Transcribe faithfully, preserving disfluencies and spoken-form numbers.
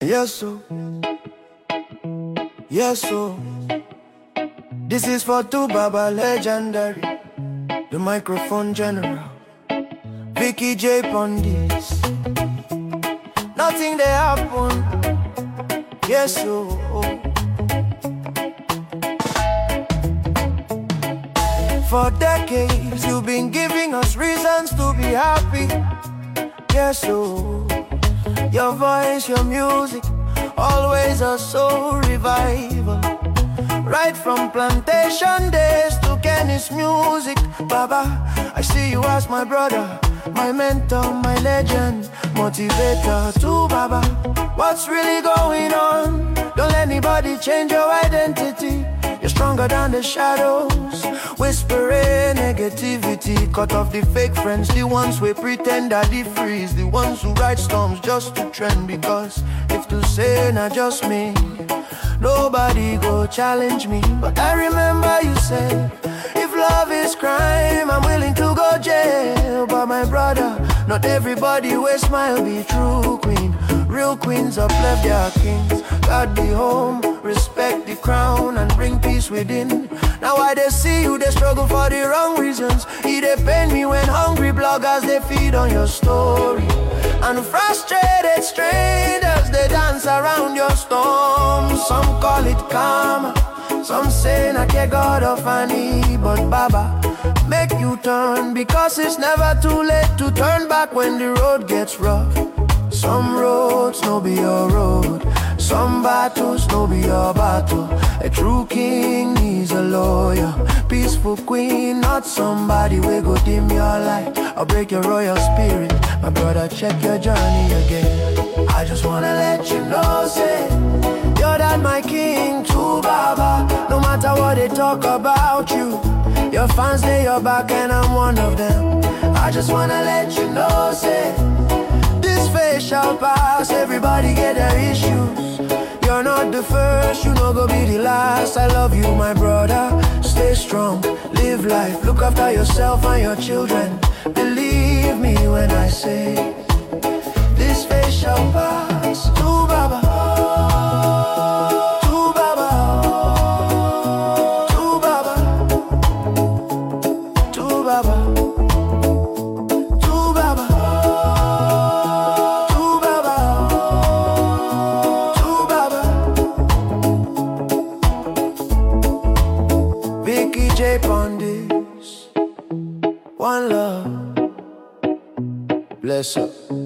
Yes, so. Yes, so. This is for two Baba legendary, the microphone general, Vicky J Pondis. Nothing they happen. Yes, so. For decades you've been giving us reasons to be happy. Yes, so. Your voice, your music, always a soul revival. Right from plantation days to Kenny's music. Baba, I see you as my brother, my mentor, my legend, motivator too, Baba. What's really going on? Don't let anybody change your identity. You're stronger than the shadows, whispering negativity. Cut off the fake friends, the ones who pretend that they freeze, the ones who write storms just to trend. Because if to say not just me, nobody go challenge me. But I remember you said, if love is crime, I'm willing to go jail. But my brother, not everybody will smile be true queen. Real queens uplift their kings. God be home, respect the crown, and bring peace within. Now I they see you, they struggle for the wrong reasons. It they pain me when hungry bloggers, they feed on your story. And frustrated strangers, they dance around your storm. Some call it karma, some say I can't God of any. But Baba, make you turn, because it's never too late to turn back when the road gets rough. Some roads no be your road, some battles no be your battle. A true king needs a lawyer, peaceful queen, not somebody will go dim your light or break your royal spirit. My brother, check your journey again. I just wanna let you know, say, you're that my king too, Baba. No matter what they talk about you, your fans, they your back and I'm one of them. I just wanna let you know, say, this phase shall pass, everybody get their issues. You're not the first, you know go be the last. I love you, my brother, stay strong, live life, look after yourself and your children. Believe me when I say, this phase shall pass. To Baba, to Baba, to Baba, to Baba, to Baba, to Baba, to Baba. Vicky J Pondis, one love. Bless up.